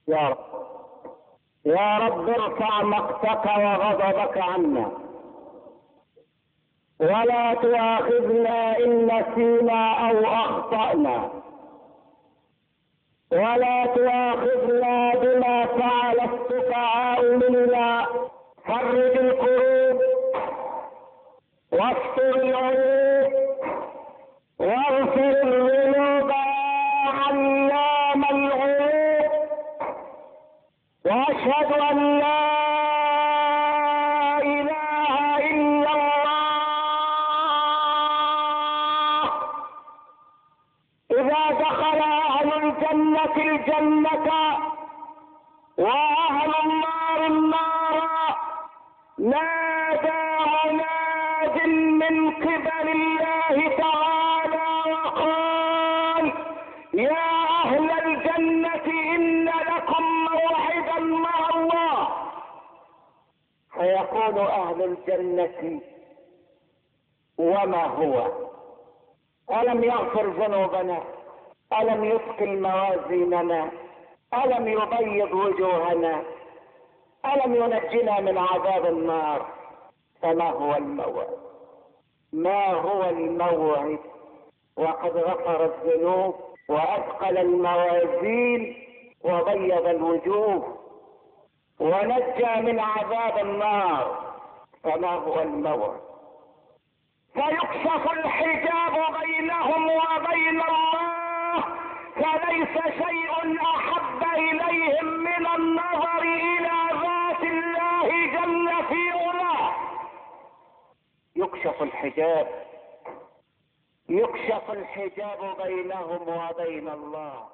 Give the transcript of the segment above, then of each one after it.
يا رب، يا رب ارفع مقتك وغضبك عنا، ولا تؤاخذنا إن نسينا أو أخطأنا، ولا تؤاخذنا بما فعل السفهاء منا. فرج الكروب واستر العيوب واغفر الذنوب علام الغيوب، واشهد ان لا اله الا الله. اذا دخل اهل الجنة الجنة واهل النار النار نادى مناد من قبل الله تعالى وقال: يا اهل الجنة ان لكم موعدا مع الله. فيقول اهل الجنة: وما هو؟ الم يغفر ذنوبنا؟ الم يثقل موازيننا؟ الم يبيض وجوهنا؟ الم ينجنا من عذاب النار؟ فما هو الموعد؟ ما هو الموعد وقد غفر الذنوب واثقل الموازين وبيض الوجوه ونجى من عذاب النار؟ فما هو الموعد؟ فيكشف الحجاب بينهم وبين الله، فليس شيء احب اليهم من النظر الى ذات الله جل في علاه. يكشف الحجاب، يكشف الحجاب بينهم وبين الله،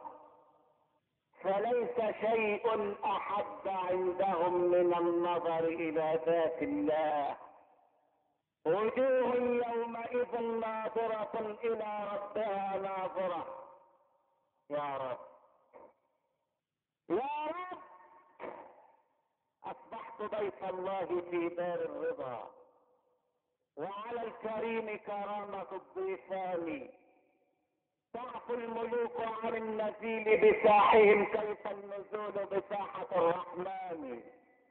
فليس شيء احب عندهم من النظر الى ذات الله. وجوه يومئذ ناظرة الى ربها ناظرة. يا رب، يا رب، اصبحت ضيف الله في دار الرضا، وعلى الكريم كرامة الضيفان. تعفو الملوك عن النزيل بساحهم كيف النزول بساحة الرحمن.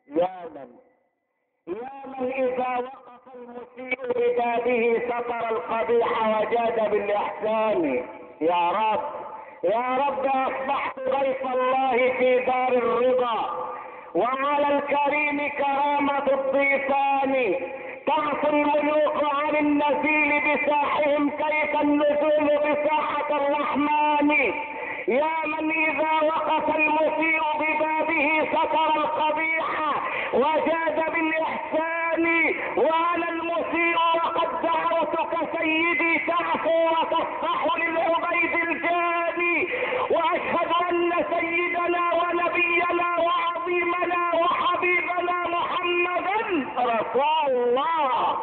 يا من إذا وقف المسيء ببابه ستر القبيح وجاد بالإحسان. يا رب، يا رب، أصبحت ضيف الله في دار الرضا، وعلى الكريم كرامة الضيفان. تعفو الملوك عن النزيل بساحهم كيف النزول بساحة الرحمن. يا من إذا وقف المسيء ببابه ستر القبيح وجاد بالإحسان. وأنا المسيء وقد دعوتك سيدي تعفو وتصفح للعبيد الجاني، وأشهد أن سيدنا ونبينا وعظيمنا وحبيبنا محمدا رسول الله،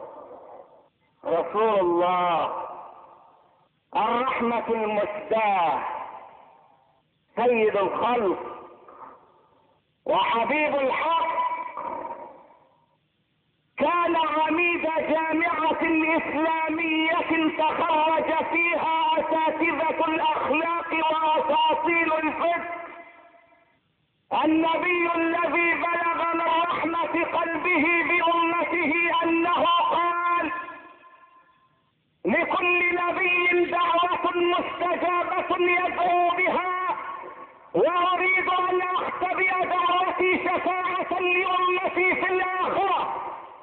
رسول الله، الرحمة المسداة، سيد الخلق وحبيب الحق. كان عميد جامعة إسلامية تخرج فيها أساتذة الأخلاق وأساطيل الفقه. النبي الذي بلغ من رحمة قلبه بأمته أنه قال: لكل نبي دعوة مستجابة يدعو بها، وأريد أن أختبئ دعوتي شفاعة لأمتي في الآخرة.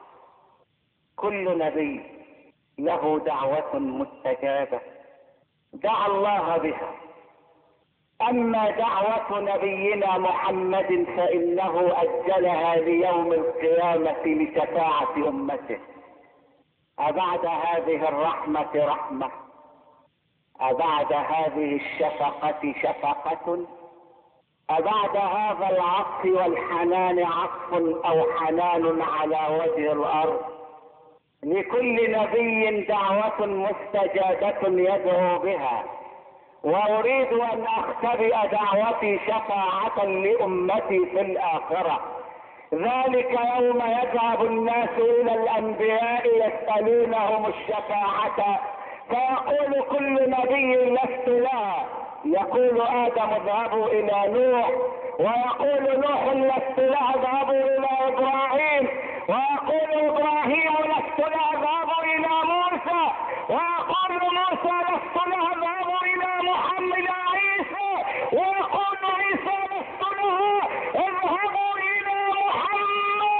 كل نبي له دعوة مستجابة دعا الله بها، أما دعوة نبينا محمد فإنه أجلها ليوم القيامة لشفاعة أمته. أبعد هذه الرحمة رحمة؟ أبعد هذه الشفقة شفقة؟ أبعد هذا العطف والحنان عطف أو حنان على وجه الأرض؟ لكل نبي دعوة مستجابة يدعو بها، وأريد أن أختبئ دعوتي شفاعة لأمتي في الآخرة. ذلك يوم يذهب الناس إلى الأنبياء يسألونهم الشفاعة، فيقول كل نبي لست لها، يقول آدم اذهبوا إلى نوح، ويقول نوح لست لأذهب إلى إبراهيم، ويقول إبراهيم لست لأذهب إلى موسى، ويقول موسى لست لأذهب إلى محمد عيسى، ويقول عيسى لست له اذهبوا إلى محمد.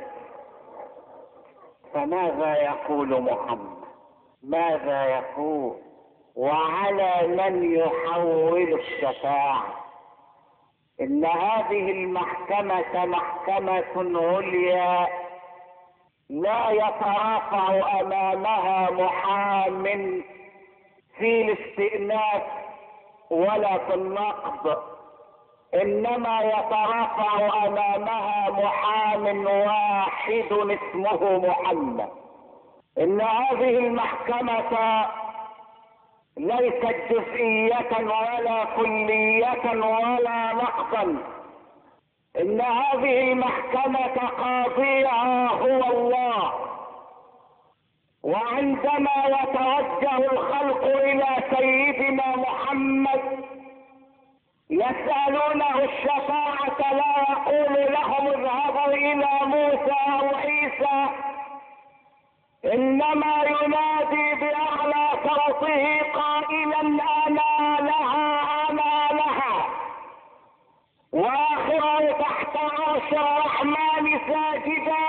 فماذا يقول محمد؟ ماذا يقول؟ وعلى من يحول الشفاعة؟ إن هذه المحكمة محكمة عليا لا يترافع أمامها محام في الاستئناف ولا في النقض، إنما يترافع أمامها محام واحد اسمه محمد. إن هذه المحكمة ليست جزئية ولا كلية ولا نقضا، إن هذه المحكمة قاضيها هو الله. وعندما يتوجه الخلق إلى سيدنا محمد يسألونه الشفاعة لا يقول لهم اذهبوا إلى موسى أو عيسى، إنما ينادي بأعلى صوته قائلا أنا لها أنا لها. وآخره تحت عرش الرحمن ساجدا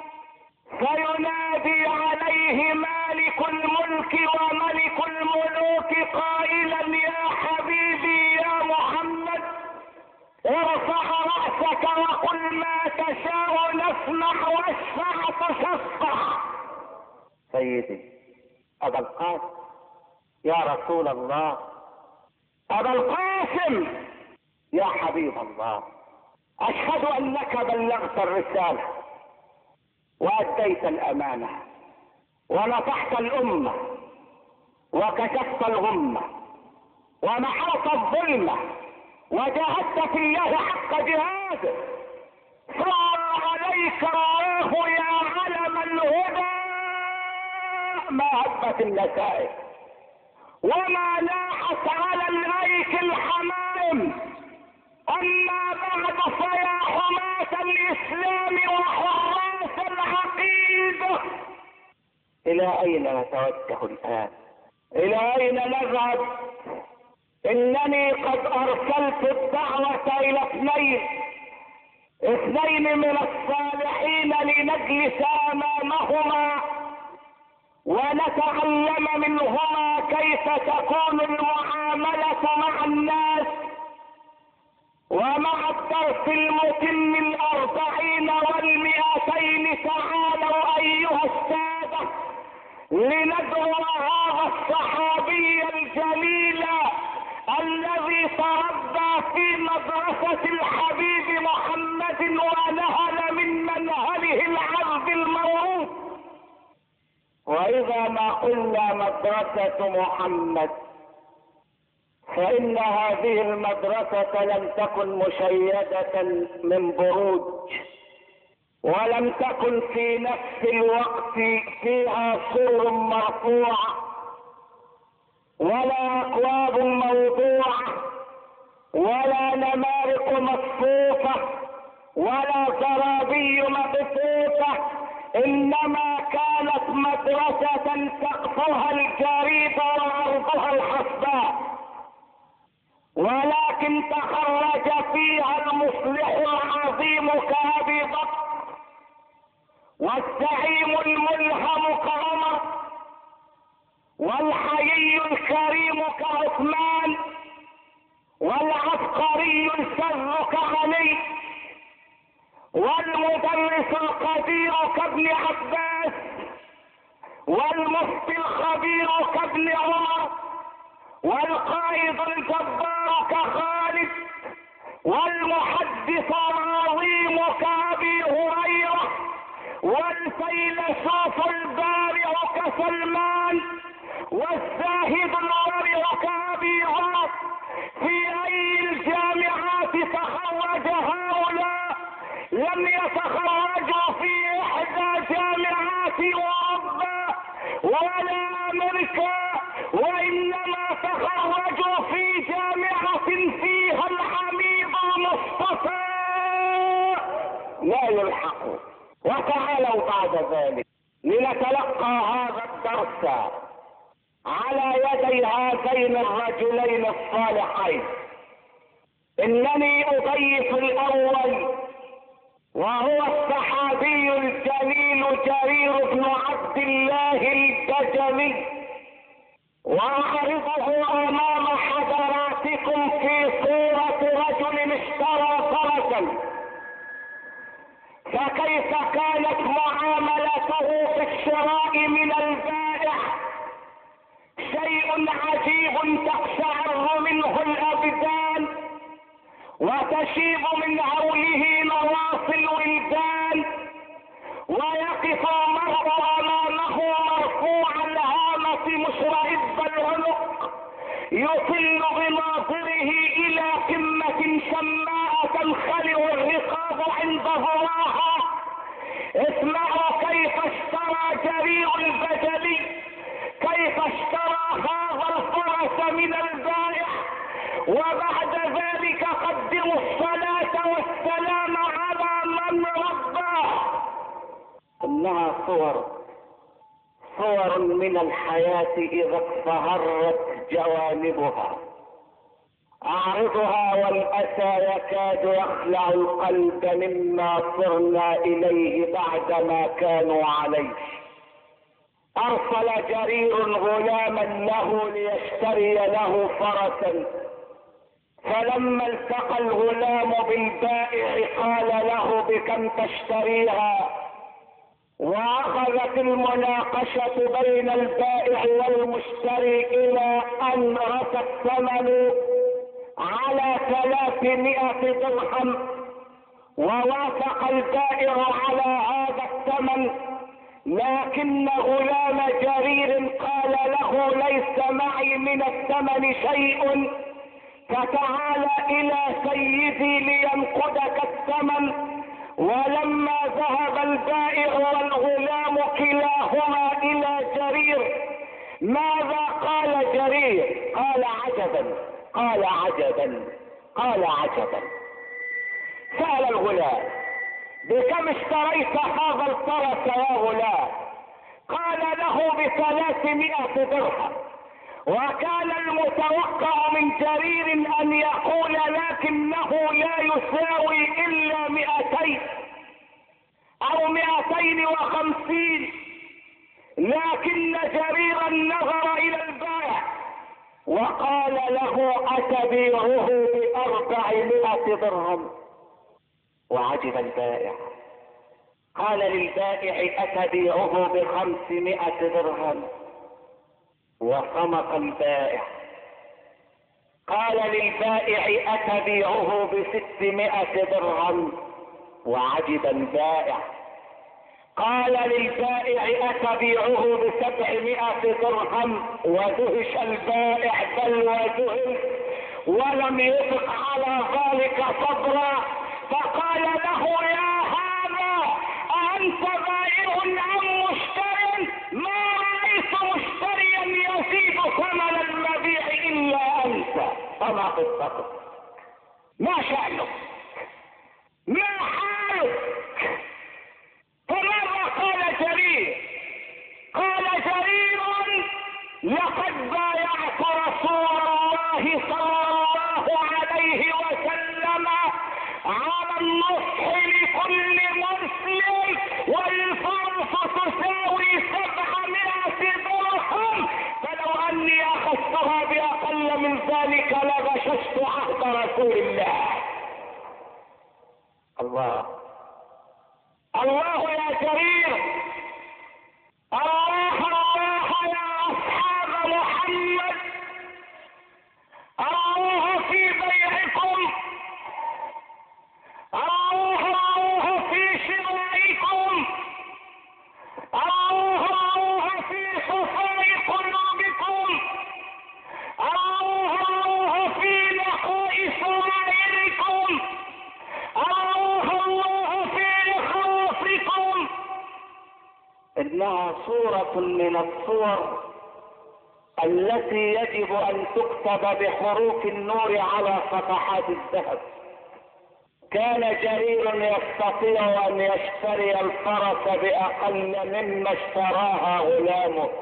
فينادي عليه مالك الملك وملك الملوك قائلا يا حبيبي يا محمد ارفع رأسك وقل ما تشاء نسمع واشفع تشفع. سيدي أبا القاسم يا رسول الله، أبا القاسم يا حبيب الله، أشهد أنك بلغت الرسالة وأديت الأمانة ونصحت الأمة وكشفت الغمة ومحوت الظلمة وجاهدت في الله حق جهاده. صار عليك الله يا علم الهدى ما هبت النتائج وما لاحت على الأيك الحمائم. أما بعد فيا حماة الإسلام وحراس العقيدة، إلى أين نتوجه الآن؟ إلى أين نذهب؟ إنني قد أرسلت الدعوة إلى اثنين من الصالحين لنجلس أمامهما ونتعلم منهما كيف تكون المعاملة مع الناس. ومع الدرس المتم 40 و200 تعالوا أيها السادة لندعو هذا الصحابي الجليل الذي تربى في مدرسة الحبيب محمد ونهل من منهله العذب الموروث. وإذا ما قلنا مدرسة محمد فإن هذه المدرسة لم تكن مشيدة من بروج، ولم تكن في نفس الوقت فيها سور مرفوعة ولا أكواب موضوعة ولا نمارق مصفوفة ولا زرابي مبثوثة، إنما كانت مدرسة سقفها الجريد وعرضها الحصباء، ولكن تخرج فيها المصلح العظيم كأبي بكر والزعيم الملهم كعمر والحيي الكريم كعثمان والعبقري السر كعلي والمدرس القدير كابن عباس والمفتي الخبير كابن عمر والقائد الجبار كخالد والمحدث العظيم كأبي هريرة والفيلسوف البارع كسلمان والزاهد الورع كأبي عمر. في أي الجامعات تخرج هؤلاء؟ لم يتخرجوا في إحدى جامعات أوروبا ولا أمريكا، وإنما تخرجوا في جامعة تعالوا بعد ذلك لنتلقى هذا الدرس على يدي هذين الرجلين الصالحين. انني اضيف الاول وهو الصحابي الجليل جرير بن عبد الله البجلي، واعرضه امام حضراتكم في صورة رجل اشترى فرسا، فكيف كانت معاملته في الشراء من البائع؟ شيء عجيب تقشعر منه الابدان وتشيب من هوله نواصي الولدان، ويقف المرء امامه مرفوع الهامة مشرئب العنق، يطل بناظره الى قمة شماء تنخلع الرقاب عند ظهرها. اسمعوا كيف اشترى جرير البجلي، كيف اشترى هذا الفرس من البائع، وبعد ذلك قدموا الصلاة والسلام على من رباه. انها صور من الحياة اذا اصفهرت جوانبها. اعرضها والاسى يكاد يخلع القلب مما صرنا اليه بعدما كانوا عليه. ارسل جرير غلاما له ليشتري له فرسا، فلما التقى الغلام بالبائع قال له بكم تشتريها؟ واخذت المناقشة بين البائع والمشتري الى ان رسى الثمن على 300 درهم، ووافق البائع على هذا الثمن، لكن غلام جرير قال له ليس معي من الثمن شيء، فتعال الى سيدي لينقدك الثمن. ولما ذهب البائع والغلام كلاهما الى جرير، ماذا قال جرير؟ قال عجبا، قال عجبا، قال عجبا. سأل الغلام بكم اشتريت هذا الفرس يا غلام؟ قال له ب300 درهم. وكان المتوقع من جرير ان يقول لكنه لا يساوي الا 200 او 250، لكن جريرا نظر الى البائع وقال له اتبيعه ب400 درهم؟ وعجب البائع، قال للبائع اتبيعه ب500 درهم؟ وصمت البائع. قال للبائع اتبيعه ب600 درهم؟ وعجب البائع. قال للبائع اتبيعه ب700 درهم؟ ودهش البائع بل وذهل ولم يطق على ذلك صبرا، فقال له يا هذا أأنت بائع أم مشتر؟ ما رأيت مشتريا يزيد ثمن المبيع إلا أنت، فما قصتك؟ ما شأنك؟ ما حالك؟ فماذا قال جرير؟ قال جرير لقد بايعت رسول الله صلى الله عليه وسلم على النصح لكل مسلم، والفرس تساوي 700 درهم، فلو اني اخذتها باقل من ذلك لغششت عهد رسول الله. الله الله يا جرير، الله الله يا اصحاب محمد، الله في بيعكم، الله في شرائكم، الله في صفاء قلوبكم، الله في نقاء سرائركم، الله في إخلاصكم. انها صورة من الصور التي يجب ان تكتب بحروف النور على صفحات الذهب. كان جرير يستطيع ان يشتري الفرس باقل مما اشتراها غلامه،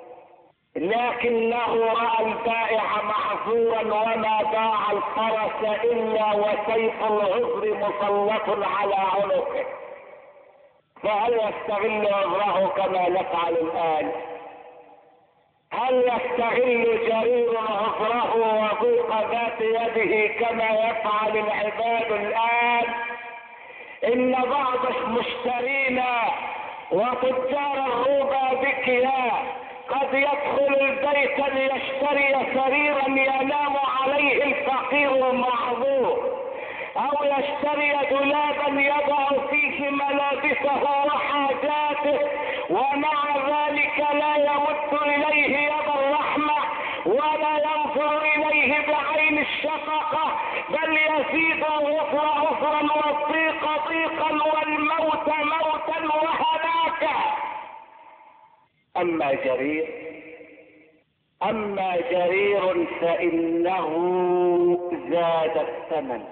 لكنه راى البائع معذورا وما باع الفرس الا وسيف العذر مسلط على عنقه، فهل يستغل عذره كما نفعل الان؟ هل يستغل جرير عذره وضيق ذات يده كما يفعل العباد الان؟ ان بعض مشترينا وتجار الربا بكيا قد يدخل البيت ليشتري سريرا ينام عليه الفقير المعذور، او يشتري دولابا يضع فيه ملابسه وحاجاته، ومع ذلك لا يمد اليه يد الرحمة ولا ينظر اليه بعين الشفقة، بل يزيد العسر عسرا والضيق ضيقا والموت موتا وهلاكا. اما جرير فانه زاد الثمن،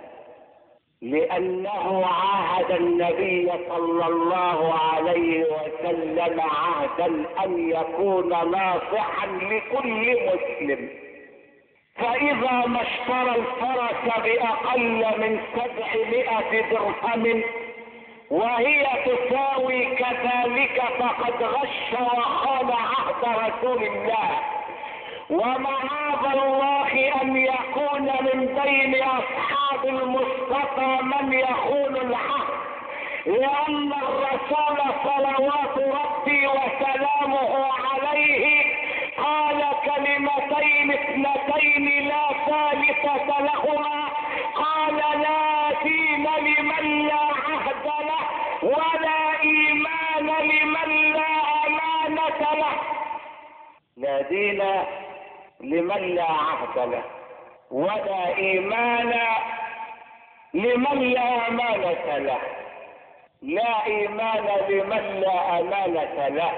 لانه عاهد النبي صلى الله عليه وسلم عهدا ان يكون ناصحا لكل مسلم، فاذا ما اشترى الفرس باقل من 700 درهم وهي تساوي كذلك فقد غش وخان عهد رسول الله، ومعاذ الله ان يكون من بين اصحاب المصطفى من يخون العهد، لان الرسول صلوات ربي وسلامه عليه قال كلمتين اثنتين لا ثالثة لهما، قال لا دين لمن لا عهد له ولا ايمان لمن لا امانة له. لا دين لمن لا عهد له ولا ايمان لمن لا امانة له. لا ايمان لمن لا امانة له.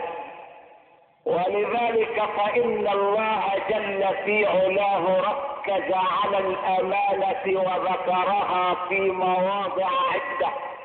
ولذلك فان الله جل في علاه ركز على الامانة وذكرها في مواضع عدة.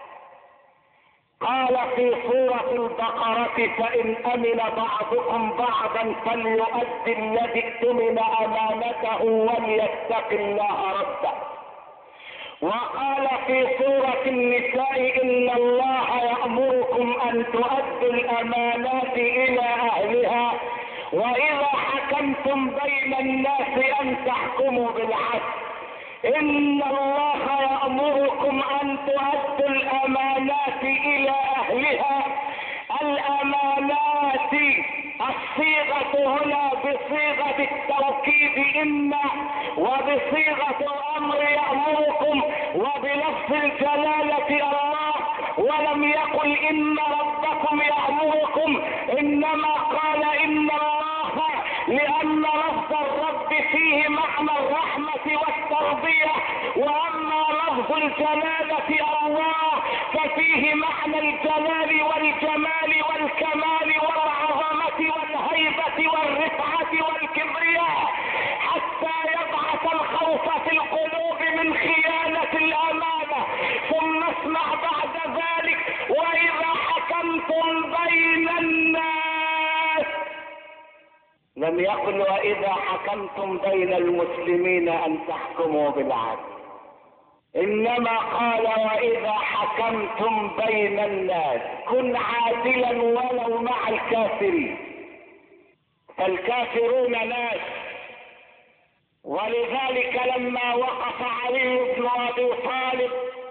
قال في سورة البقرة فإن أمن بعضكم بعضا فليؤدي الذي اؤتمن أمانته وليتق الله ربه. وقال في سورة النساء إن الله يأمركم أن تؤدوا الأمانات إلى أهلها وإذا حكمتم بين الناس أن تحكموا بالعدل. إن الله يأمركم أن تؤدوا الأمانات إلى أهلها. الأمانات الصيغة هنا بصيغة التوكيد إن، وبصيغة الأمر يأمركم، وبلفظ الجلالة الله، ولم يقل إن ربكم يأمركم، إنما قال إن الله، لأن لفظ الرب فيه معنى الرحمة والتربية، وأما لفظ الجلالة الله ففيه معنى الجلال والجمال والكمال والعظمة والهيبة والرفعة والكبرياء، حتى يبعث الخوف في القلوب من خيانة الأمانة. ثم اسمع بعد ذلك وإذا حكمتم بين الناس، لم يقل وإذا حكمتم بين المسلمين أن تحكموا بالعدل، إنما قال وإذا حكمتم بين الناس كن عادلا ولو مع الكافرين، فالكافرون ناس. ولذلك لما وقف علي بن أبي طالب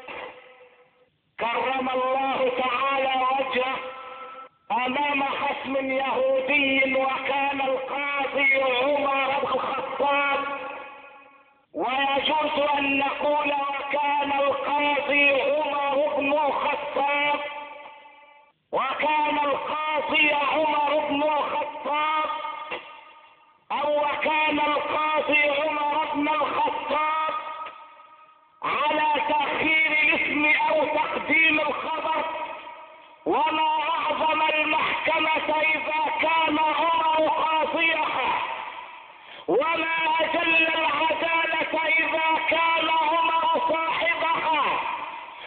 كرم الله تعالى وجهه أمام خصم يهودي وكان القاضي عمر بن الخطاب، ويجوز أن نقول وكان القاضي عمر بن الخطاب، وكان القاضي عمر بن الخطاب، أو وكان القاضي عمر بن الخطاب، على تأخير الاسم أو تقديم الخبر. وما أعظم المحكمة إذا كان عمر قاضيها، وما أجل العدالة إذا كان عمر صاحبها،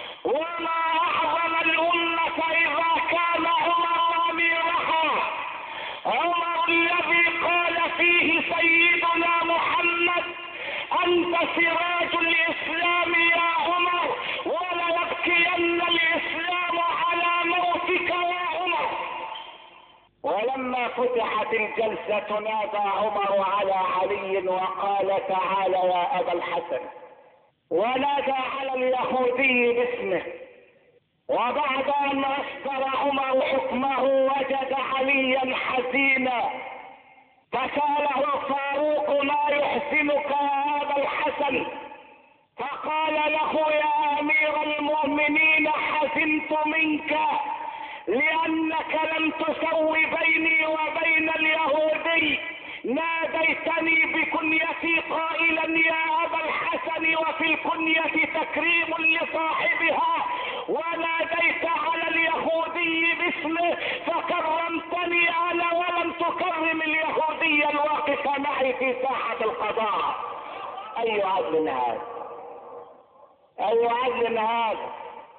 سراج الإسلام يا عمر، وليبكين الإسلام على موتك يا عمر. ولما فتحت الجلسة نادى عمر على علي وقال تعال يا أبا الحسن، ونادى على اليهودي باسمه. وبعد أن أصدر عمر حكمه وجد عليا حزينا، فسأله الفاروق ما يحزنك يا أبا الحسن؟ فقال له يا أمير المؤمنين حزنت منك لأنك لم تسوي بيني وبين اليهودي، ناديتني بكنيتي قائلا يا أبا الحسن وفي الكنية تكريم لصاحبها، وناديت على اليهودي باسمه فكرمتني أنا ولم تكرم اليهودي الواقف معي في ساحة القضاء. أي عدل هذا؟ أي عدل هذا؟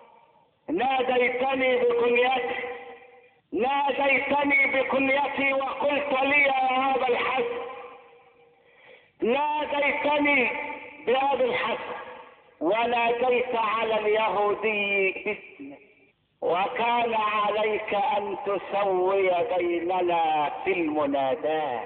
ناديتني بكنيتي وقلت لي يا أبا الحسن، ناديتني بأبي الحسن وناديت على اليهودي باسمه، وكان عليك أن تسوي بيننا في المناداة.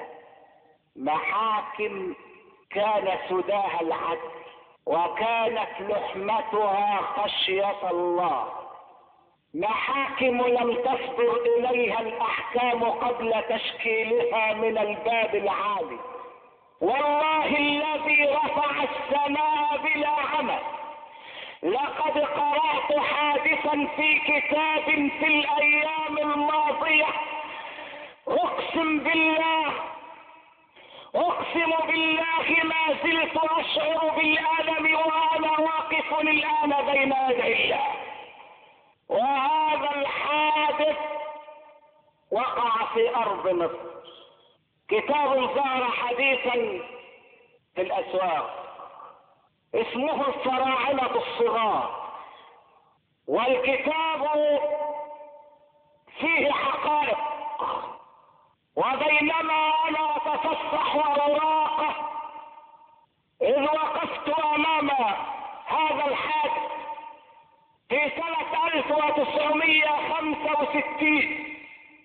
محاكم كان سداها العدل، وكانت لحمتها خشية الله. محاكم لم تصدر إليها الأحكام قبل تشكيلها من الباب العالي. والله الذي رفع السماء بلا عمل، لقد قرأت حادثا في كتاب في الأيام الماضية، أقسم بالله ما زلت أشعر بالألم وأنا واقف الآن بين يدي الله. وهذا الحادث وقع في أرض مصر. كتاب ظهر حديثا في الأسواق اسمه الفراعنة الصغار، والكتاب فيه حقائق. وبينما أنا أتصفح وأراقه إذ وقفت أمام هذا الحادث في سنة 1965.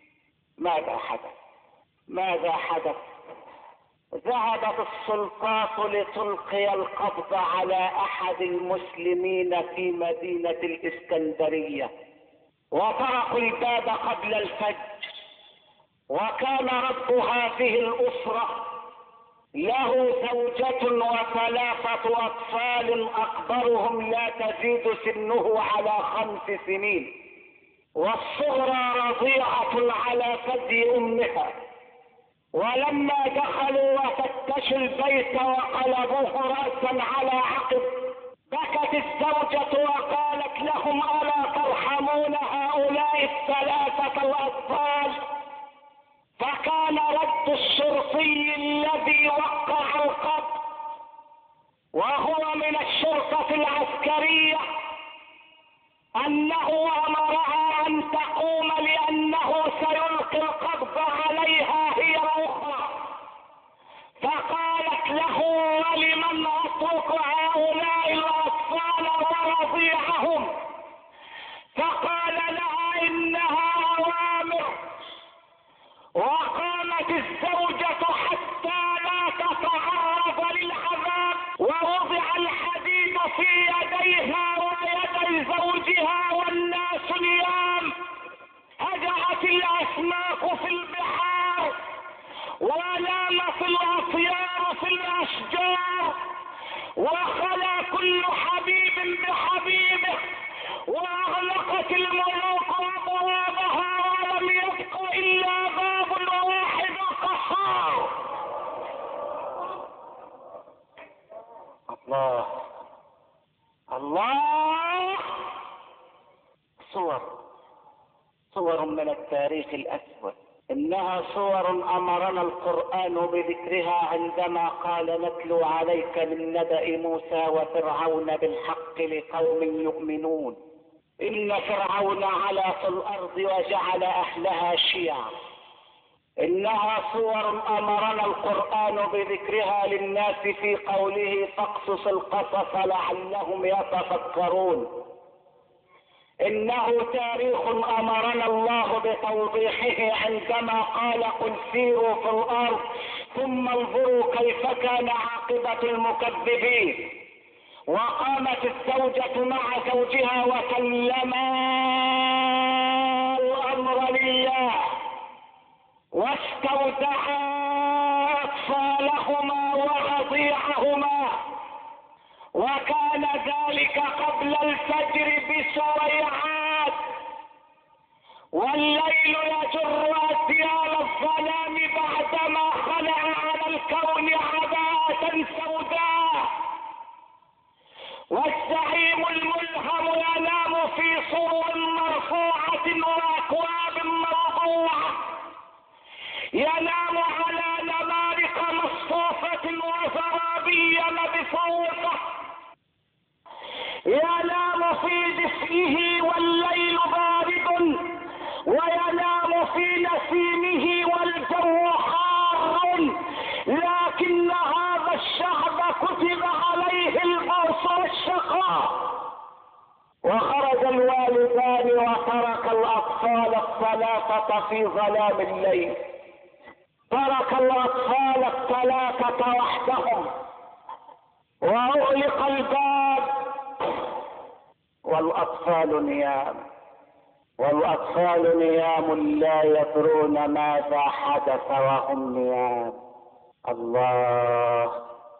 ماذا حدث؟ ذهبت السلطات لتلقي القبض على أحد المسلمين في مدينة الإسكندرية، وطرقوا الباب قبل الفجر. وكان رب هذه الأسرة له زوجة و3 أطفال أكبرهم لا تزيد سنه على 5 سنين، والصغرى رضيعة على ثدي أمها. ولما دخلوا وفتشوا البيت وقلبوه رأسا على عقب، بكت الزوجة وقالت لهم ألا ترحمون هؤلاء ال3 الأطفال؟ فكان رد الشرطي الذي وقع القبض وهو من الشرطة العسكرية أنه أمرها أن تقوم لأنه سيلقي القبض عليها هي الأخرى. فقالت له ولمن أترك هؤلاء الأطفال ورضيعهم؟ فقال لها إنها أوامر. وقامت الزوجة حتى لا تتعرض للعذاب، ووضع الحديد في يديها ويدي زوجها والناس نيام. هجعت الأسماك في البحار، ونامت الأطيار في الأشجار، وخلا كل حبيب بحبيبه، وأغلقت الملوك أبوابها ولم يبق إلا باب واحد قصار. الله، صور من التاريخ الأسود. إنها صور أمرنا القرآن بذكرها عندما قال نتلو عليك من نبأ موسى وفرعون بالحق لقوم يؤمنون. إن فرعون علا في الأرض وجعل أهلها شيعا. إنها صور أمرنا القرآن بذكرها للناس في قوله فاقصص القصص لعلهم يتفكرون. إنه تاريخ أمرنا الله بتوضيحه عندما قال قل سيروا في الأرض ثم انظروا كيف كان عاقبة المكذبين. وقامت الزوجة مع زوجها وسلما الأمر لله واستودعا أطفالهما ورضيعهما، وكان ذلك قبل الفجر بسريعات، والليل يجر أثيال الظلام بعدما خلع على الكون عباءة سوداء، والزعيم الملهم ينام في صور مرفوعة وأكواب موضوعة، ينام على نمارق مصفوفة وزرابي مبثوثة، ينام في دفئه والليل بارد، وينام في نسيمه والجو حار، لكن هذا الشعب كتب عليه البؤس والشقاء. وخرج الوالدان وترك الأطفال الثلاثة في ظلام الليل، ترك الأطفال الثلاثة وحدهم وأغلق الباب، والأطفال نيام، والأطفال نيام لا يدرون ماذا حدث وهم نيام. الله.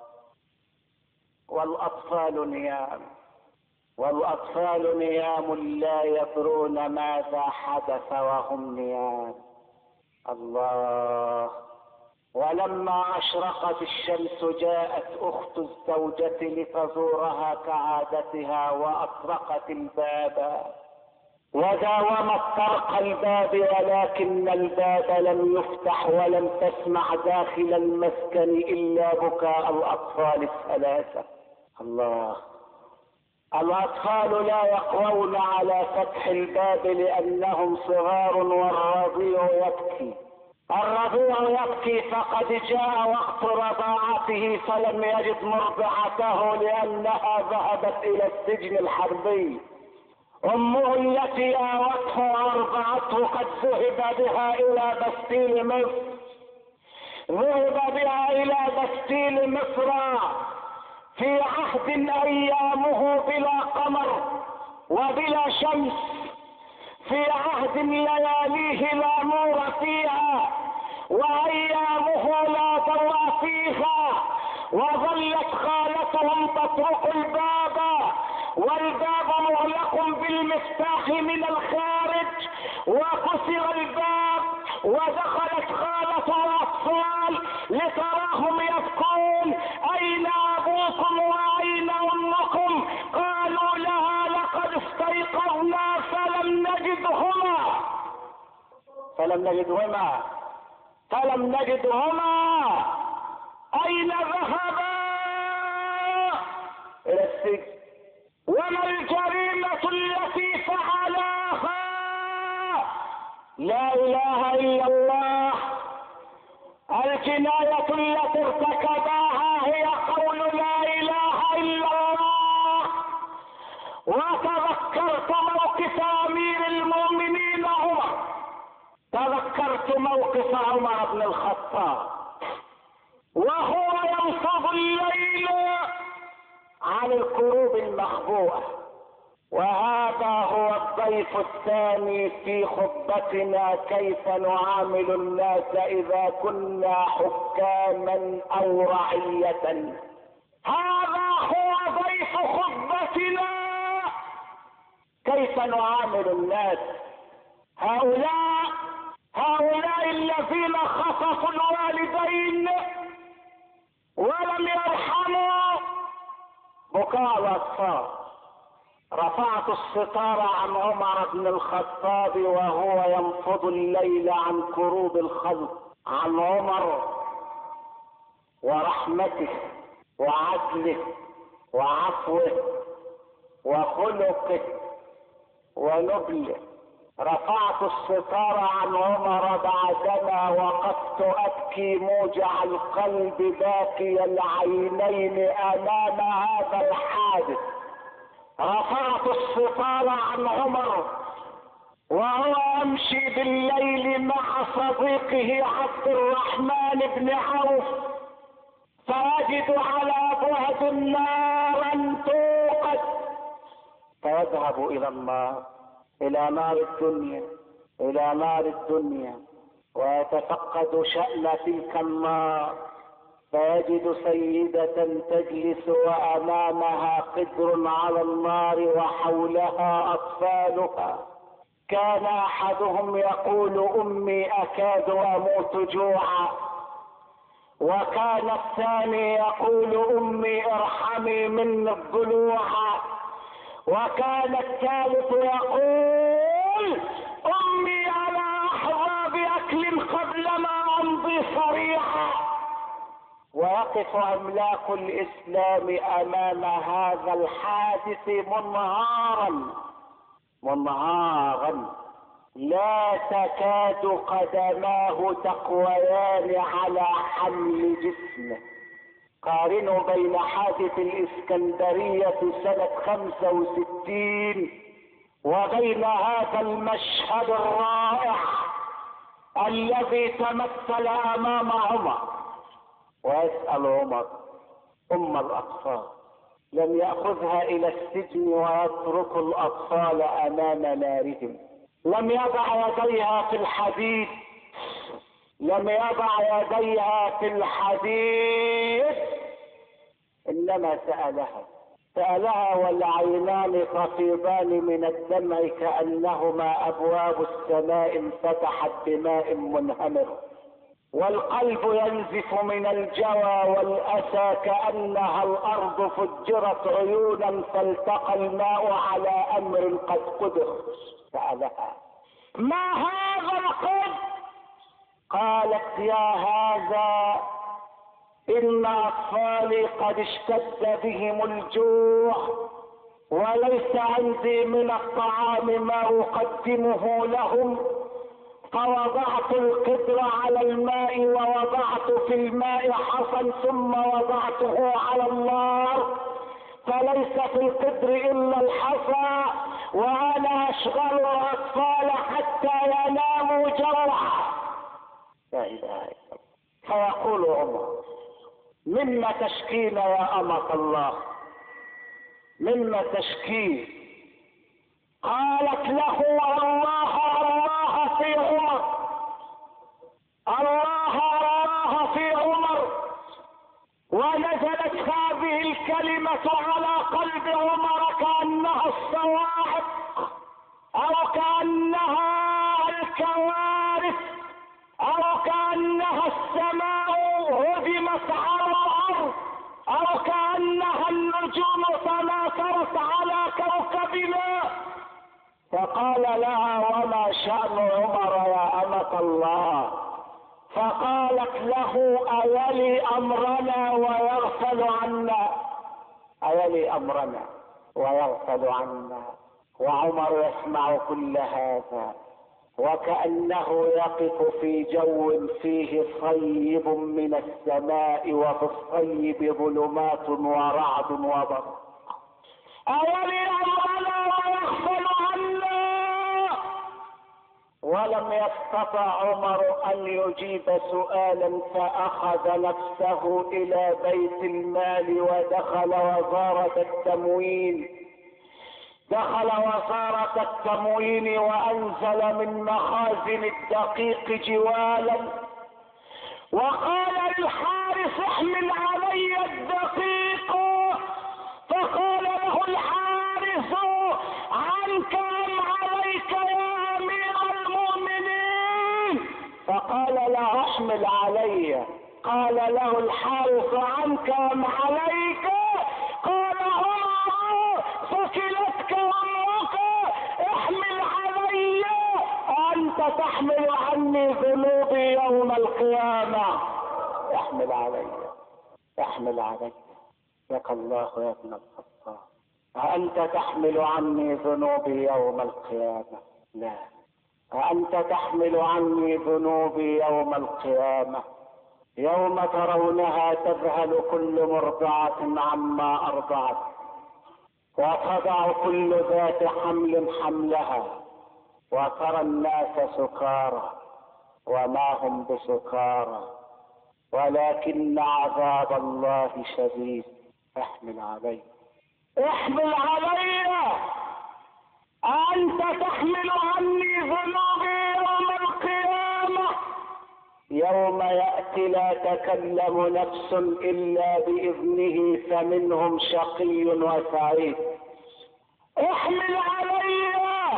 والأطفال نيام، والأطفال نيام لا يدرون ماذا حدث وهم نيام. الله. ولما أشرقت الشمس جاءت أخت الزوجة لتزورها كعادتها وأطرقت الباب وداومت طرق الباب، ولكن الباب لم يفتح ولم تسمع داخل المسكن إلا بكاء الأطفال الثلاثة. الله. الأطفال لا يقوون على فتح الباب لأنهم صغار، والرضيع يبكي. الرضيع يبكي فقد جاء وقت رضاعته فلم يجد مرضعته لأنها ذهبت إلى السجن الحربي. أمه التي آوته وأرضعته قد ذهب بها إلى بستيل مصر، ذهب بها إلى بستيل مصر في عهد أيامه بلا قمر وبلا شمس، في عهد لياليه لا نور فيها وأيامه لا ضوء فيها. وظلت خالتهم تطرق الباب والباب مغلق بالمفتاح من الخارج، وكسر الباب ودخلت خالة الأطفال لتراهم يبكون: أين أبوكم وأين أمكم؟ قالوا لها: لقد استيقظنا فلم نجدهما. أين ذهبا؟ إلى السجن. وما الجريمة التي فعلاها؟ لا إله إلا الله. الجناية التي ارتكباها هي قول لا إله إلا الله. وتذكرت موقف أمير المؤمنين عمر، تذكرت موقف عمر بن الخطاب وهو ينفض الليل عن الكروب المخبوءة. وهذا هو الضيف الثاني في خطبتنا: كيف نعامل الناس إذا كنا حكاما أو رعية. هذا هو ضيف خطبتنا: كيف نعامل الناس. هؤلاء الذين خطفوا الوالدين ولم يرحموا بكاء الأطفال. رفعت الستار عن عمر بن الخطاب وهو ينفض الليل عن كروب الخلق، عن عمر ورحمته وعدله وعفوه وخلقه ونبله رفعت الستار عن عمر بعدما وقفت ابكي موجع القلب باكي العينين امام هذا الحادث. رفعت الستار عن عمر وهو يمشي بالليل مع صديقه عبد الرحمن بن عوف، فيجد على بعد نارا توقد، فيذهب الى النار، الى نار الدنيا، الى نار الدنيا، ويتفقد شأن تلك النار، فيجد سيدة تجلس وامامها قدر على النار وحولها اطفالها. كان احدهم يقول امي اكاد اموت جوعا، وكان الثاني يقول امي ارحمي مني الضلوع، وكان الثالث يقول امي على احظى باكل قبل ما امضي صريعا. ويقف املاك الاسلام امام هذا الحادث منهارا لا تكاد قدماه تقويان على حمل جسمه. قارنوا بين حادث الاسكندرية سنة 65 وبين هذا المشهد الرائع الذي تمثل امام عمر. ويسأل عمر ام الاطفال، لم يأخذها الى السجن ويترك الاطفال امام نارهم، لم يضع يديها في الحديد، لم يضع يديها في الحديد، انما سألها والعينان تفيضان من الدمع كأنهما ابواب السماء انفتحت بماء منهمر، والقلب ينزف من الجوى والاسى كأنها الارض فجرت عيونا فالتقى الماء على امر قد قدر. سألها ما هذا القدر؟ قالت يا هذا ان اطفالي قد اشتد بهم الجوع وليس عندي من الطعام ما اقدمه لهم، فوضعت القدر على الماء ووضعت في الماء حصى ثم وضعته على النار، فليس في القدر الا الحصى، وانا اشغل الاطفال حتى يناموا جوعا. لا اله الا الله. فيقول عمر مما تشكين يا امة الله، مما تشكين؟ قالت له الله في عمر، الله في عمر. ونزلت هذه الكلمة على قلب عمر كأنها الصواعق او كأنها الكوارث او كأنها السماء هدمت على الارض او كأنها النجوم تناثرت على كوكبنا. فقال لها وما شأن عمر يا أمة الله؟ فقالت له أيلي أمرنا ويغفل عنا، أيلي أمرنا ويغفل عنا. وعمر يسمع كل هذا وكأنه يقف في جو فيه صيب من السماء وفي الصيب ظلمات ورعد وبرق. أيلي أمرنا ويغفل عنا. ولم يستطع عمر أن يجيب سؤالا، فأخذ نفسه إلى بيت المال ودخل وزارة التموين. دخل وزارة التموين وأنزل من مخازن الدقيق جوالا وقال للحارس احمل علي الدقيق. فقال له الحارس عنك أم عليك يا أمير المؤمنين؟ فقال لا احمل علي. قال له الحارس عنك أم عليك؟ قال عمر ثكلتك امك احمل علي، انت تحمل عني ذنوبي يوم القيامة. احمل علي، احمل علي. لك الله يا ابن الخطاب، أأنت تحمل عني ذنوبي يوم القيامة؟ لا، وأنت تحمل عني ذنوبي يوم القيامة، يوم ترونها تذهل كل مرضعة عما أرضعت، وتضع كل ذات حمل حملها، وترى الناس سكارى وما هم بسكارى ولكن عذاب الله شديد. احمل علي، احمل علي، أنت تحمل عني ذنوبي يوم القيامة، يوم يأتي لا تكلم نفس إلا بإذنه فمنهم شقي وسعيد. احمل علي،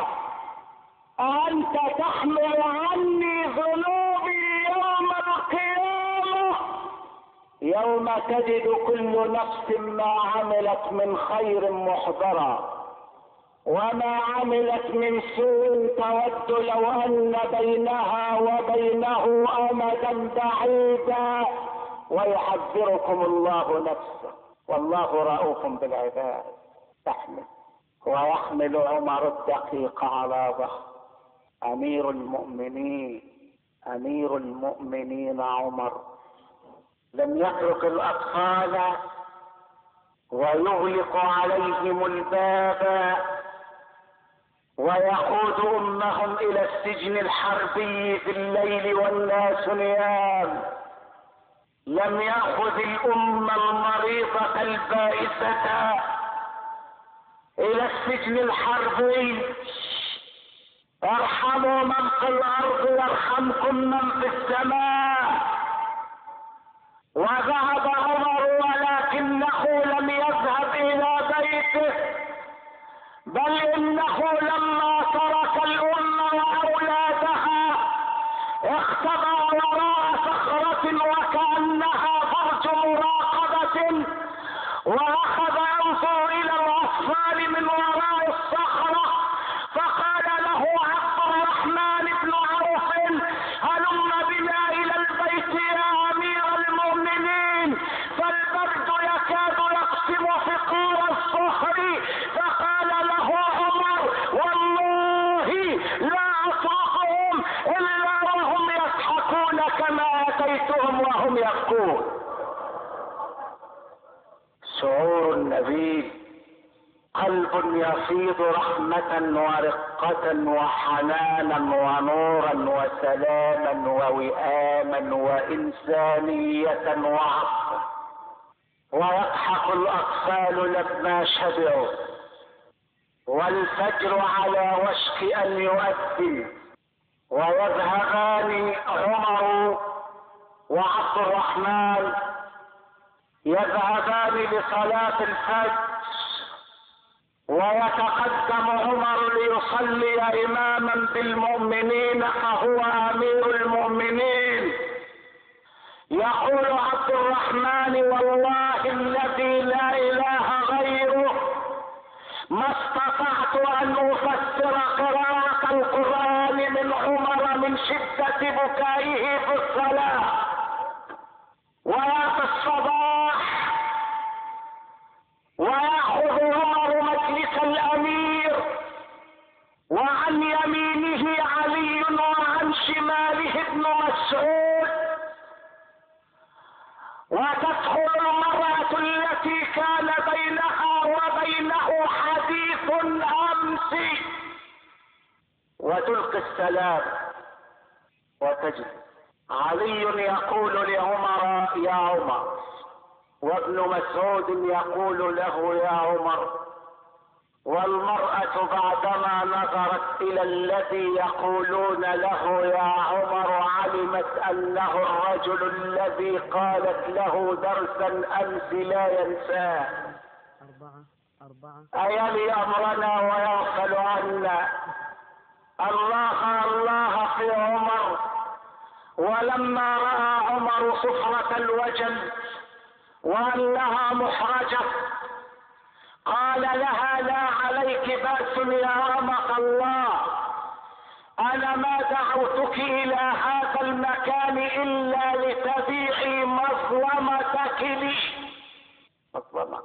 أنت تحمل عني ذنوبي يوم القيامة، يوم تجد كل نفس ما عملت من خير محضرا وما عملت من سوء تود لو أن بينها وبينه أمدا بعيدا، ويحذركم الله نفسه والله رؤوف بالعباد. تحمل. ويحمل عمر الدقيق على ظهر أمير المؤمنين عمر لم يترك الأطفال ويغلق عليهم الباب ويقود أمهم إلى السجن الحربي في الليل والناس نيام. لم يأخذ الأمة المريضة البائسة إلى السجن الحربي. ارحموا من في الأرض يرحمكم من في السماء. وذهب عمر ولكنه لم يذهب إلى بيته، بل إنه لما ترك الأمة وأولادها اختبأ وراء صخرة وكأنها فرج مراقبة، وأخذ ينظر إلى الأطفال من وراء الصخرة، فقال له عبد الرحمن بن عوف: هلم بنا إلى البيت يا أمير المؤمنين، فالبرد يكاد يقسم فقار الصخر. فقال له عمر: والله لا أطاقهم إلا وهم يضحكون كما أتيتهم وهم يبكون. شعور النبي، قلب يفيض رحمة ورقة وحنانا ونورا وسلاما ووئاما وإنسانية وعطفا. ويضحك الأطفال لما شبعوا، والفجر على وشك أن يؤذن، ويذهبان عمر وعبد الرحمن يذهبان لصلاة الفجر، ويتقدم عمر ليصلي إماما بالمؤمنين فهو أمير المؤمنين. يقول عبد الرحمن: والله الذي لا إله غيره ما استطعت أن أفسر قراءة القرآن من عمر من شدة بكائه في الصلاة وفي الصباح. ويأخذ عمر مجلس الأمير، وعن يمينه علي وعن شماله ابن مسعود، وتدخل المرأة التي كان بينها وبينه حديث أمس وتلقي السلام وتجلس. علي يقول لعمر: يا عمر، وابن مسعود يقول له: يا عمر. والمرأة بعدما نظرت إلى الذي يقولون له يا عمر علمت أنه الرجل الذي قالت له درسا أمس لا ينساه. أيلي أمرنا ويغفل عنا. الله الله في عمر. ولما رأى عمر صفرة الوجل وأنها محرجة قال لها: لا عليك بأس يا أمة الله، أنا ما دعوتك إلى هذا المكان إلا لتبيعي مظلمتك لي. مظلمة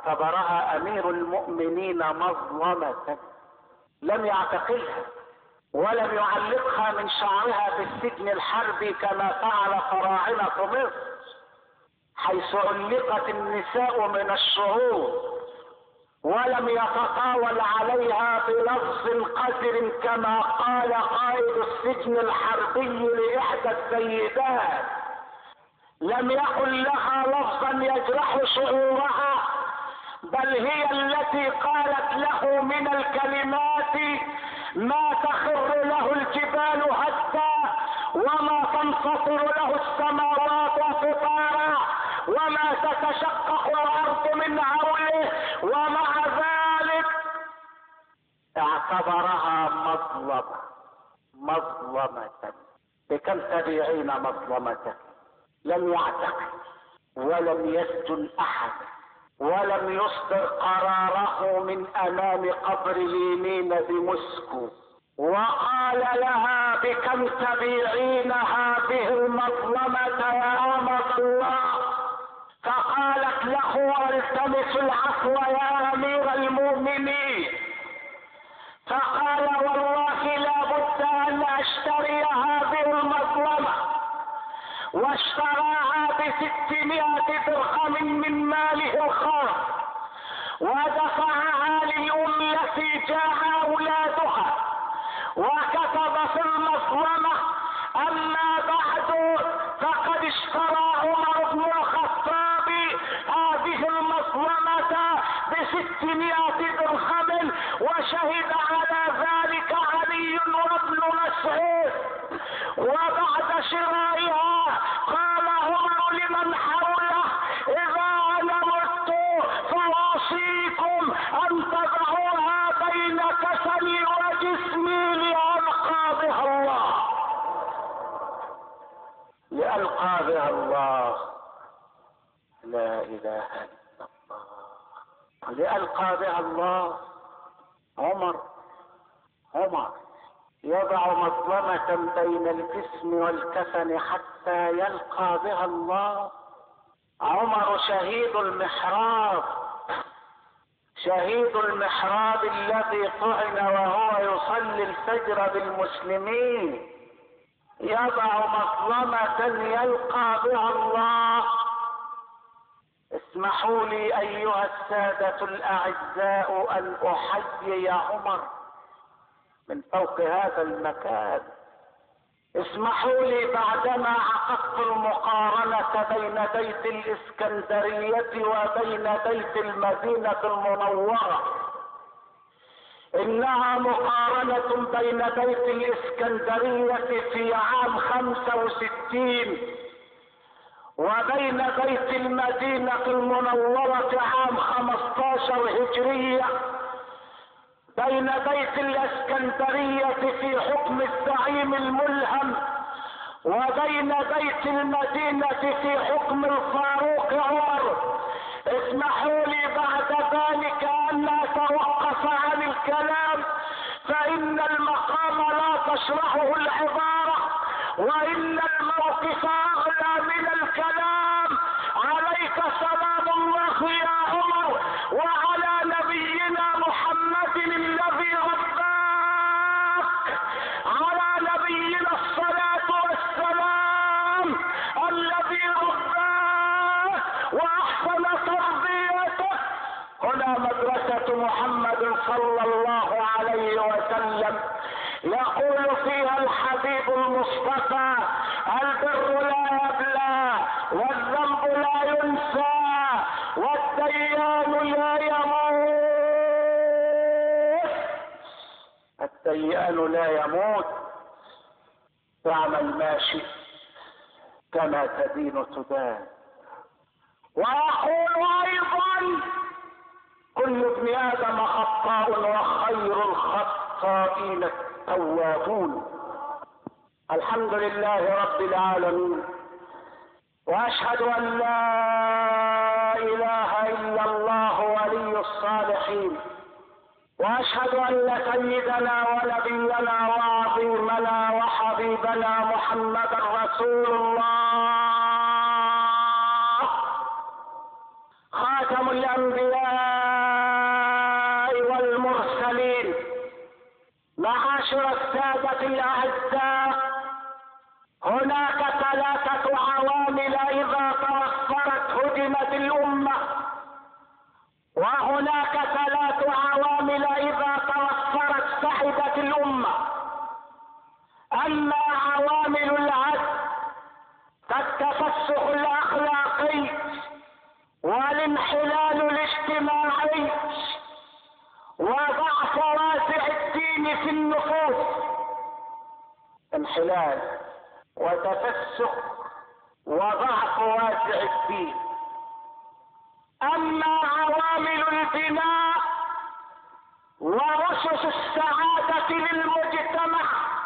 فاعتبرها أمير المؤمنين مظلمة، لم يعتقلها ولم يعلقها من شعرها بالسجن الحربي كما فعل فراعنة مصر، حيث علقت النساء من الشهور، ولم يتطاول عليها بلفظ قذر كما قال قائد السجن الحربي لإحدى السيدات. لم يقل لها لفظا يجرح شعورها، بل هي التي قالت له من الكلمات ما تخر له الجبال هدا، وما تنفطر له السماوات انفطارا، وما تتشقق الارض من هوله، ومع ذلك اعتبرها مظلمة. بكم تبيعين مظلمتك؟ لم يعتقل ولم يسجن احد، ولم يصدر قراره من امام قبر اليمين بموسكو، وقال لها بكم تبيعين هذه المظلمة يا أمة الله؟ فقالت له التمس العفو يا امير المؤمنين. فقال والله لا بد ان اشتري هذه المظلمة، واشتراها ب600 درهم من ماله الخاص، ودفعها للأم التي جاء أولادها، وكتب في المظلمة أما بعد فقد اشترى عمر بن الخطاب هذه المظلمة ب600 درهم، وشهد على ذلك علي وابن مسعود. وبعد شرائها قال عمر لمن حوله إذا أنا مت فأوصيكم أن تضعوها بين كفني وجسمي لألقى بها الله، لألقى بها الله. لا إله إلا الله، لألقى بها الله. عمر يضع مظلمة بين الجسم والكفن حتى يلقى بها الله. عمر شهيد المحراب الذي طعن وهو يصلي الفجر بالمسلمين، يضع مظلمة يلقى بها الله. اسمحوا لي ايها السادة الاعزاء ان احيي عمر من فوق هذا المكان. اسمحوا لي بعدما عقدت المقارنة بين بيت الاسكندرية وبين بيت المدينة المنورة، انها مقارنة بين بيت الاسكندرية في عام 65 وبين بيت المدينة المنورة عام 15 هجرية. بين بيت الاسكندرية في حكم الزعيم الملهم، وبين بيت المدينة في حكم الفاروق عمر. اسمحوا لي بعد ذلك ان اتوقف عن الكلام، فان المقام لا تشرحه العبارة، وان الموقف اغلى من الكلام. عليك سلام الله يا عمر، وعلى نبينا محمد الذي رباك، على نبينا الصلاة والسلام الذي رباه واحسن تربيته. هنا مدرسة محمد صلى الله عليه وسلم، يقول فيها الحبيب المصطفى: البر لا يبلى، والذنب لا ينسى، والديان لا يموت. الديان لا يموت. تعمل ما شئت كما تدين تدان. ويقول ايضا: كل ابن ادم خطاء وخير الخطائين التوابون. الحمد لله رب العالمين، واشهد ان لا اله الا الله ولي الصالحين، واشهد ان سيدنا ونبينا وعظيمنا وحبيبنا محمدا رسول الله، خاتم الانبياء والمرسلين. معاشر السادة الأعزاء، هناك 3 عوامل إذا توفرت هدمت الأمة، وهناك 3 عوامل إذا توفرت سعدت الأمة. أما عوامل العدل كالتفسخ الأخلاقي والانحلال الاجتماعي وضعف واسع الدين في النفوس، انحلال وتفسخ وضعف واسع الدين. أما عوامل البناء وأسس السعادة للمجتمع،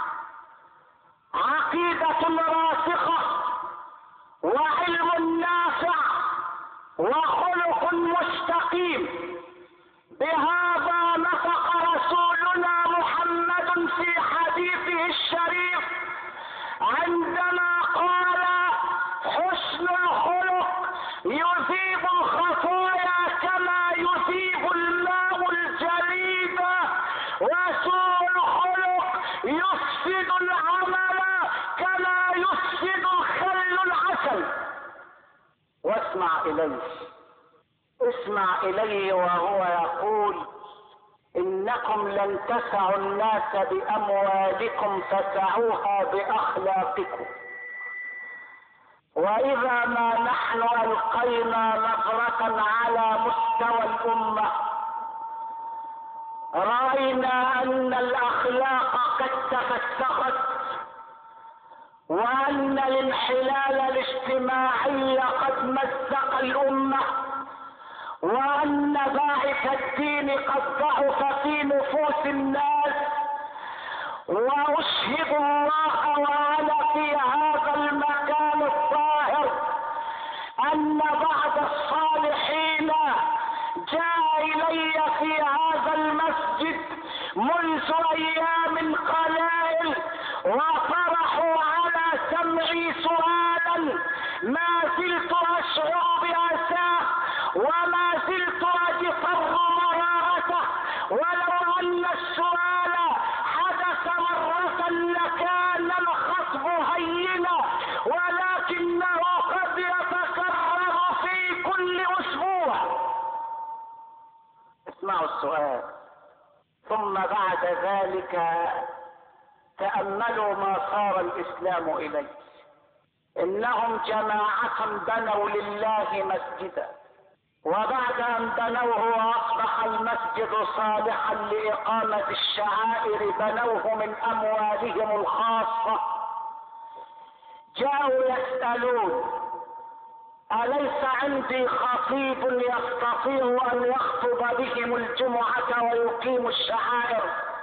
عقيدة راسخة وعلم نافع وخلق مستقيم. بهذا نطق رسولنا محمد في حديثه الشريف عندما قال: حسن الخلق يذيب الخطايا كما يذيب الماء الجليد، وسوء الخلق يفسد العمل كما يفسد الخل العسل. واسمع إليه، اسمع إليه وهو يقول: إنكم لن تسعوا الناس بأموالكم فسعوها بأخلاقكم. وإذا ما نحن ألقينا نظرة على مستوى الأمة رأينا أن الأخلاق قد تفسخت، وأن الانحلال الاجتماعي قد مزق الأمة، وأن باعث الدين قد ضعف في نفوس الناس. وأشهد الله وأنا في هذا المكان الطاهر أن بعض الصالحين جاء إلي في هذا المسجد منذ أيام قلائل وطرحوا على سمعي سؤالا ما زلت أشعر بأساه وما زلت أجفر مرارته. ولو أن السؤال حدث مرة لكان الخطب هينا، ولكنه قد يتكرر في كل أسبوع. اسمعوا السؤال. ثم بعد ذلك تأملوا ما صار الإسلام إليه. إنهم جماعة بنوا لله مسجدا، وبعد أن بنوه وأصبح المسجد صالحا لإقامة الشعائر بنوه من أموالهم الخاصة. جاءوا يسألون: أليس عندي خطيب يستطيع أن يخطب بهم الجمعة ويقيم الشعائر؟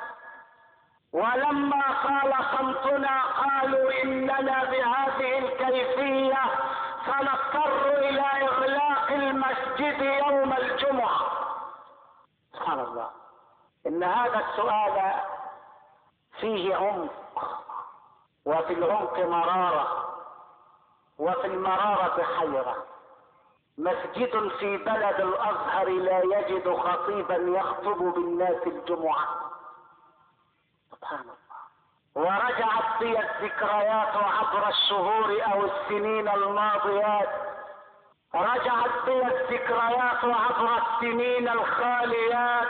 ولما طال صمتنا قالوا: إننا بهذه الكيفية سنضطر إلى إغلاق المسجد يوم الجمعة. سبحان الله، إن هذا السؤال فيه عمق، وفي العمق مرارة، وفي المرارة حيرة. مسجد في بلد الأزهر لا يجد خطيبا يخطب بالناس الجمعة. سبحان الله. ورجعت بي الذكريات عبر الشهور أو السنين الماضيات، رجعت بي الذكريات عبر السنين الخاليات،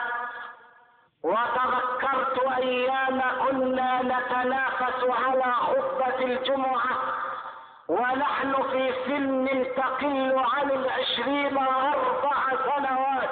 وتذكرت أيام كنا نتنافس على خطبة الجمعة ونحن في سن تقل عن 24 سنوات.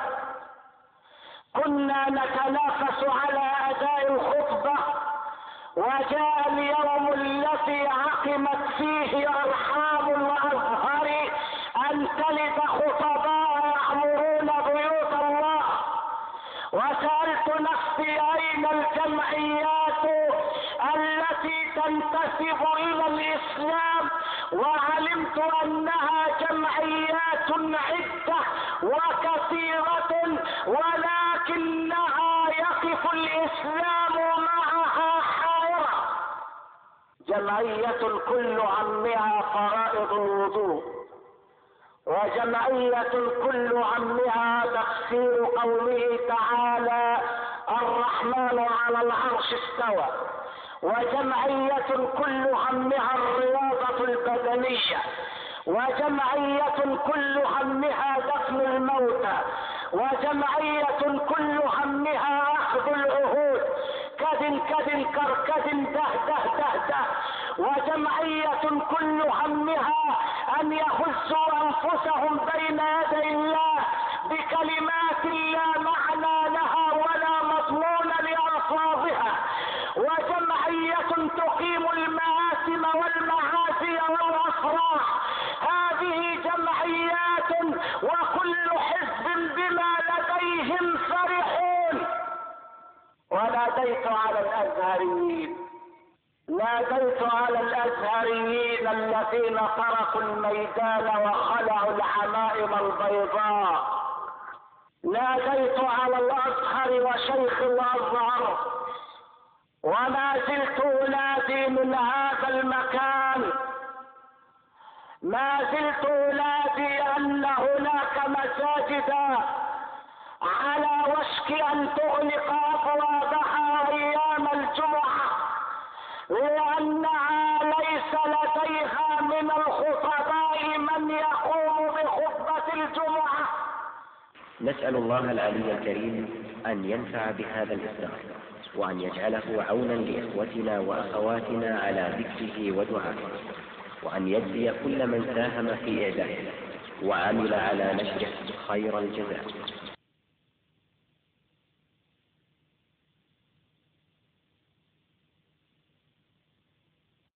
كنا نتنافس على أداء الخطبة، وجاء اليوم الذي عقمت فيه أرحام الأزهر أن تلد خطباء يعمرون بيوت الله. وسألت نفسي: أين الجمعيات التي تنتسب إلى الإسلام؟ وعلمت أنها جمعيات عدة وكثيرة، ولكنها يقف الإسلام معها حائرة. جمعية كل همها فرائض الوضوء، وجمعية كل همها تفسير قوله تعالى: الرحمن على العرش استوى، وجمعية كل همها الرياضة البدنية، وجمعية كل همها دفن الموتى، وجمعية كل همها أخذ العهود كد كركد ده، وجمعية كل همها أن يهزوا أنفسهم بين يدي الله بكلمات لا معنى لها ولا مضمون لألفاظها، وجمعية تقيم المآثم والمعاصي والأفراح. هذه جمعيات وكل حزب بما لديهم فرحون. وناديت على الأزهريين الذين تركوا الميدان وخلعوا العمائم البيضاء. ناديت على الأزهر وشيخ الأزهر، وما زلت أنادي من هذا المكان، ما زلت أنادي أن هناك مساجد على وشك أن تغلق أبوابها أيام الجمعة، لأنها ليس لديها من الخطباء من يقوم بخطبة الجمعة. نسأل الله العلي الكريم أن ينفع بهذا الإصدار، وأن يجعله عونا لإخوتنا وأخواتنا على ذكره ودعائه، وأن يجزي كل من ساهم في إعداده وعمل على نشره خير الجزاء.